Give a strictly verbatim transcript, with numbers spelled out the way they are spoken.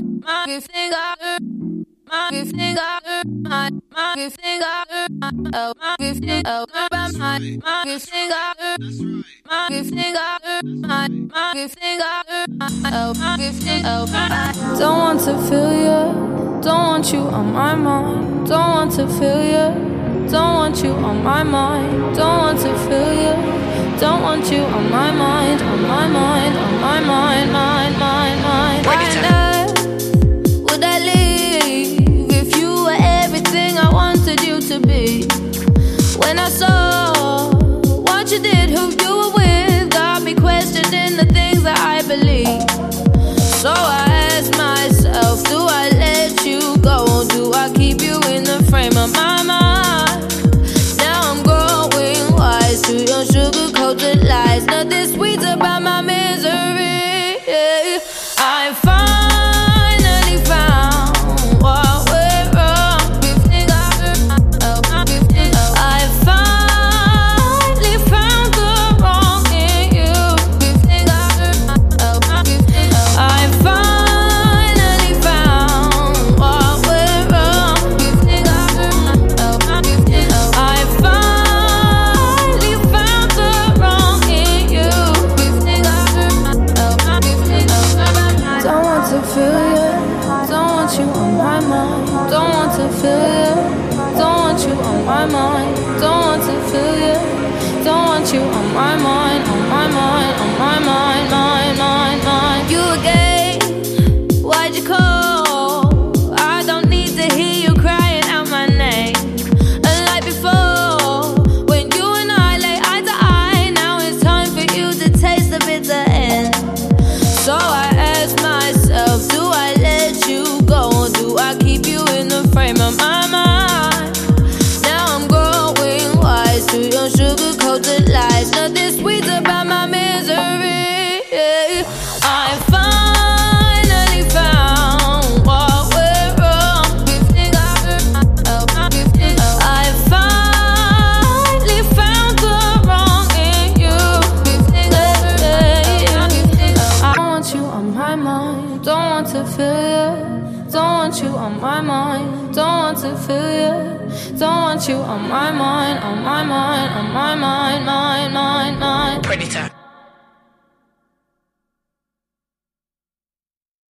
my gifting up. My gifting up, my my gifting up, oh my gifting up, my my gifting up, my gifting up, my my gifting up, oh my gifting up. Don't want to feel you, don't want you on my mind. Don't want to feel you, don't want you on my mind. Don't want to feel you, don't want you on my mind, on my mind, on my mind, mind, mind, mind. Would I leave? I wanted you to be. When I saw what you did, who you were with, got me questioning the things that I believe. So I asked myself, do I let you go? Do I keep you in the frame of my mind? Now I'm growing wise to your sugar-coated lies. Nothing sweet about my misery. I finally found what went wrong. My mind, don't want to feel you. Don't want you on my mind, on my mind, on my mind, mind, mind, mind. You again, why'd you call? I don't need to hear you crying out my name. Unlike before, when you and I lay eye to eye, now it's time for you to taste the bitter end. So I ask myself, do I let you go? Do I keep you in the frame of my mind? To your sugar-coated lies, nothing sweet about my misery. I finally found what went wrong. I finally found the wrong in you. I don't want you on my mind. Don't want to feel you. Don't want you on my mind. Don't want to feel you. Don't want you on my mind, on my mind, on my mind, mind, mind, mind. Predator.